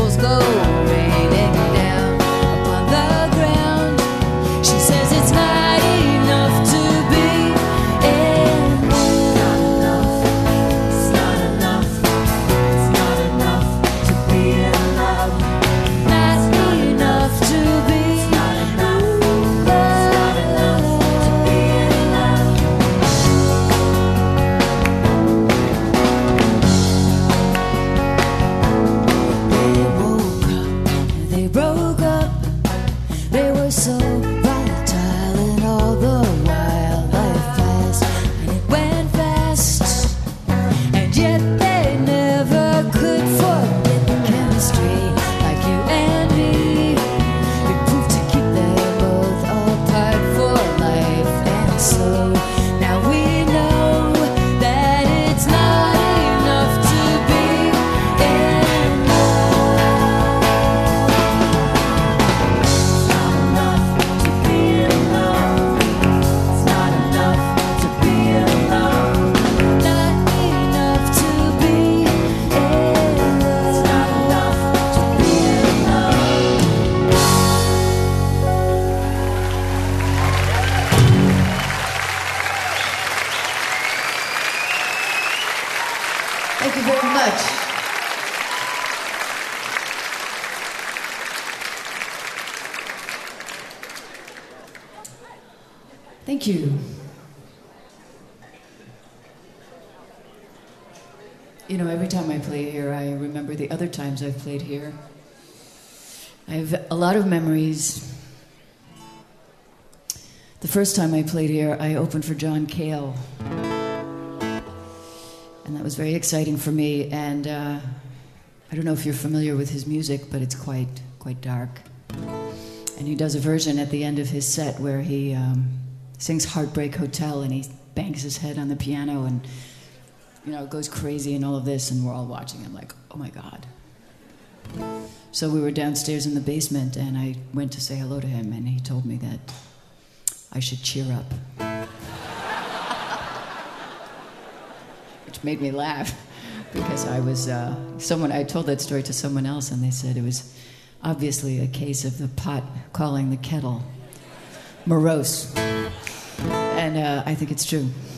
jewels go raining down upon the ground. She says it's not enough to be enough. It's not enough. It's not enough to be in love. Not enough to be. It's not enough. It's not enough to be in love. They woke up, they broke up. They were so volatile, and all the while life passed, and it went fast. And yet they never could forget the chemistry, like you and me. It proved to keep them both apart for life, and so now we know that it's not enough to be in love. It's not enough to be in love. It's not enough to be in love. Not enough to be in love. It's not enough to be in love. Thank you very much. Thank you. You know, every time I play here, I remember the other times I've played here. I have a lot of memories. The first time I played here, I opened for John Cale. And that was very exciting for me. And I don't know if you're familiar with his music, but it's quite dark. And he does a version at the end of his set where he sings Heartbreak Hotel, and he bangs his head on the piano and, you know, goes crazy and all of this, and we're all watching him like, oh my God. So we were downstairs in the basement, and I went to say hello to him, and he told me that I should cheer up. Which made me laugh, because I was, I told that story to someone else, and they said it was obviously a case of the pot calling the kettle morose. And I think it's true.